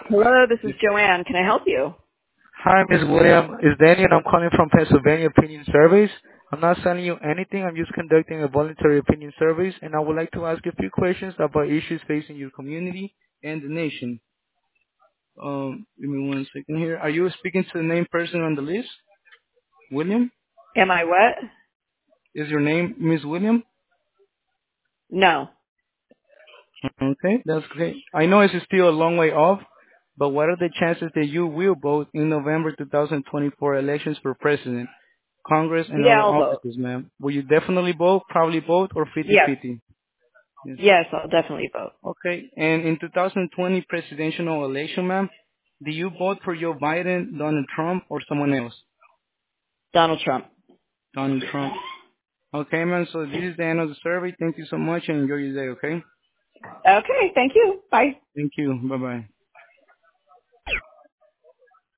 Hello, this is Joanne. Can I help you? Hi, Ms. William. It's Danny, and I'm calling from Pennsylvania Opinion Surveys. I'm not selling you anything. I'm just conducting a voluntary opinion surveys, and I would like to ask you a few questions about issues facing your community and the nation. Give me one second here. Are you speaking to the named person on the list? William? Am I what? Is your name Ms. William? No. Okay, that's great. I know it's still a long way off, but what are the chances that you will vote in November 2024 elections for president? Congress and Yeah, other I'll vote. offices, ma'am. Will you definitely vote, probably vote, or Yes. 50-50? Yes. Yes, I'll definitely vote. Okay. And in 2020 presidential election, ma'am, do you vote for Joe Biden, Donald Trump, or someone else? Donald Trump. Donald Trump. Okay, ma'am. So this is the end of the survey. Thank you so much and enjoy your day, okay? Okay, thank you. Bye. Thank you. Bye-bye.